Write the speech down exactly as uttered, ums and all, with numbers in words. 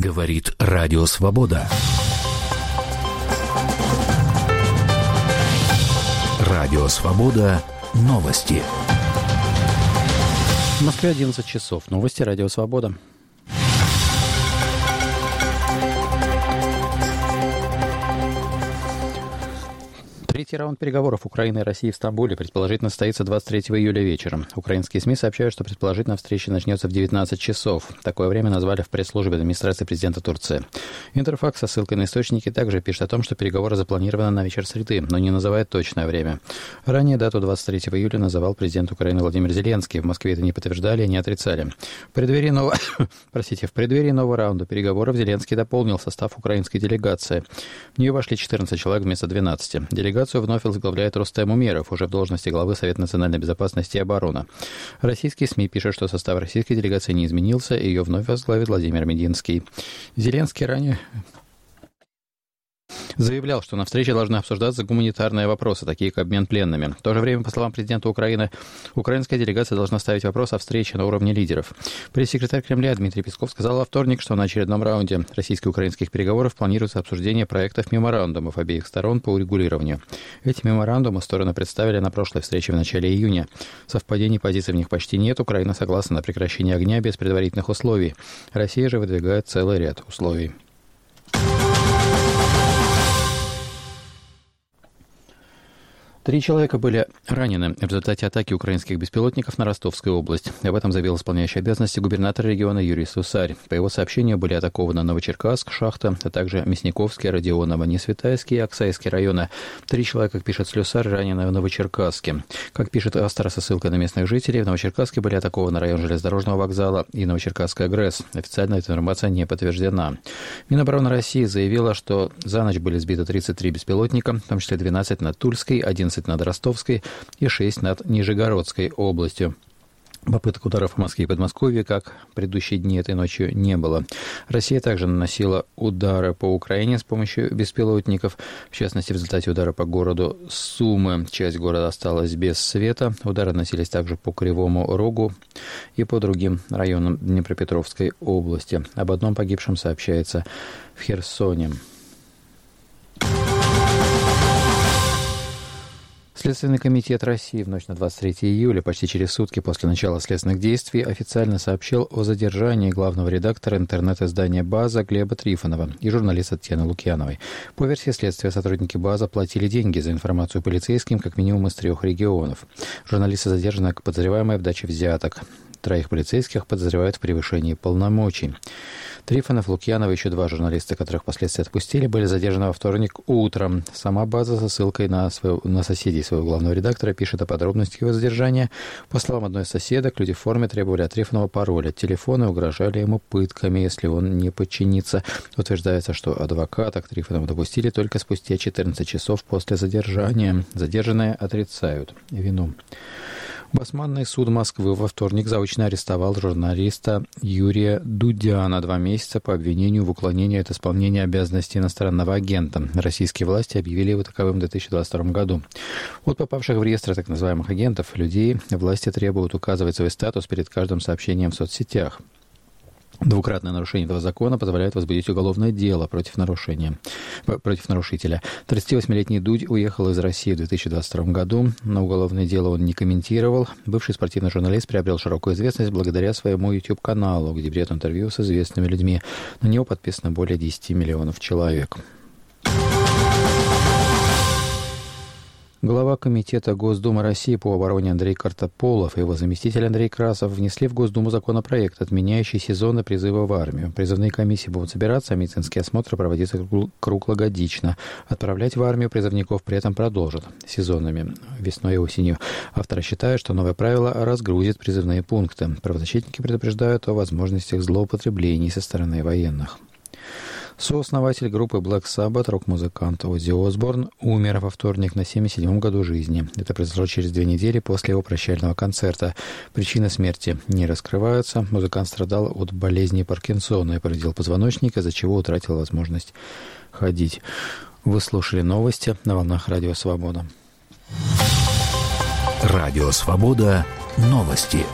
Говорит Радио Свобода. Радио Свобода. Новости. В Москве одиннадцать часов. Новости Радио Свобода. Третий раунд переговоров Украины и России в Стамбуле предположительно состоится двадцать третьего июля вечером. Украинские СМИ сообщают, что предположительно встреча начнется в девятнадцать часов. Такое время назвали в пресс-службе администрации президента Турции. Интерфакс со ссылкой на источники также пишет о том, что переговоры запланированы на вечер среды, но не называет точное время. Ранее дату двадцать третьего июля называл президент Украины Владимир Зеленский. В Москве это не подтверждали и не отрицали. В преддверии нового, простите, в преддверии нового раунда переговоров Зеленский дополнил состав украинской делегации. В нее вошли четырнадцать человек вместо двенадцати. Делегацию вновь возглавляет Рустем Умеров, уже в должности главы Совета национальной безопасности и обороны. Российские СМИ пишут, что состав российской делегации не изменился, и ее вновь возглавит Владимир Мединский. Зеленский ранее заявлял, что на встрече должны обсуждаться гуманитарные вопросы, такие как обмен пленными. В то же время, по словам президента Украины, украинская делегация должна ставить вопрос о встрече на уровне лидеров. Пресс-секретарь Кремля Дмитрий Песков сказал во вторник, что на очередном раунде российско-украинских переговоров планируется обсуждение проектов меморандумов обеих сторон по урегулированию. Эти меморандумы стороны представили на прошлой встрече в начале июня. Совпадений позиций в них почти нет. Украина согласна на прекращение огня без предварительных условий. Россия же выдвигает целый ряд условий. Три человека были ранены в результате атаки украинских беспилотников на Ростовскую область. Об этом заявил исполняющий обязанности губернатора региона Юрий Слюсарь. По его сообщению, были атакованы Новочеркасск, Шахта, а также Мясниковский, Родионово, Несветайский и Оксайский районы. Три человека, как пишет Слюсарь, ранены в Новочеркасске. Как пишет автор со ссылкой на местных жителей, в Новочеркасске были атакованы район железнодорожного вокзала и Новочеркасская ГРЭС. Официально эта информация не подтверждена. Минобороны России заявила, что за ночь были сбиты тридцать три беспилотника, в том числе двенадцать над Тульской, одиннадцать над Ростовской и шесть над Нижегородской областью. Попыток ударов в Москве и Подмосковье, как в предыдущие дни этой ночью, не было. Россия также наносила удары по Украине с помощью беспилотников. В частности, в результате удара по городу Сумы часть города осталась без света. Удары наносились также по Кривому Рогу и по другим районам Днепропетровской области. Об одном погибшем сообщается в Херсоне. Следственный комитет России в ночь на двадцать третьего июля, почти через сутки после начала следственных действий, официально сообщил о задержании главного редактора интернет-издания «База» Глеба Трифонова и журналиста Татьяны Лукьяновой. По версии следствия, сотрудники «База» платили деньги за информацию полицейским как минимум из трех регионов. Журналисты задержаны как подозреваемые в даче взяток. Троих полицейских подозревают в превышении полномочий. Трифонов, Лукьянова и еще два журналиста, которых впоследствии отпустили, были задержаны во вторник утром. Сама «База» со ссылкой на, своего, на соседей своего главного редактора пишет о подробностях его задержания. По словам одной из соседок, люди в форме требовали от Трифонова пароль от телефона и угрожали ему пытками, если он не подчинится. Утверждается, что адвоката к Трифонову допустили только спустя четырнадцать часов после задержания. Задержанные отрицают вину. Басманный суд Москвы во вторник заочно арестовал журналиста Юрия Дудя на два месяца по обвинению в уклонении от исполнения обязанностей иностранного агента. Российские власти объявили его таковым в две тысячи двадцать втором году. От попавших в реестр так называемых агентов людей власти требуют указывать свой статус перед каждым сообщением в соцсетях. Двукратное нарушение этого закона позволяет возбудить уголовное дело против нарушения, против нарушителя. тридцативосьмилетний Дудь уехал из России в две тысячи двадцать втором году. На уголовное дело он не комментировал. Бывший спортивный журналист приобрел широкую известность благодаря своему YouTube-каналу, где берет интервью с известными людьми. На него подписано более десяти миллионов человек. Глава Комитета Госдумы России по обороне Андрей Картополов и его заместитель Андрей Красов внесли в Госдуму законопроект, отменяющий сезоны призыва в армию. Призывные комиссии будут собираться, а медицинские осмотры проводиться круглогодично. Отправлять в армию призывников при этом продолжат сезонами весной и осенью. Авторы считают, что новое правило разгрузит призывные пункты. Правозащитники предупреждают о возможностях злоупотреблений со стороны военных. Сооснователь группы Black Sabbath, рок-музыкант Оззи Осборн, умер во вторник на семьдесят седьмом году жизни. Это произошло через две недели после его прощального концерта. Причины смерти не раскрываются. Музыкант страдал от болезни Паркинсона и повредил позвоночник, из-за чего утратил возможность ходить. Вы слушали новости на волнах Радио Свобода. Радио Свобода. Новости.